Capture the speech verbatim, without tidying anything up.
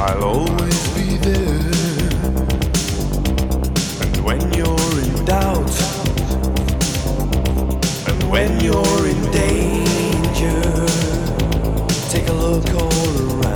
I'll always be there. And when you're in doubt, and when you're in danger, take a look over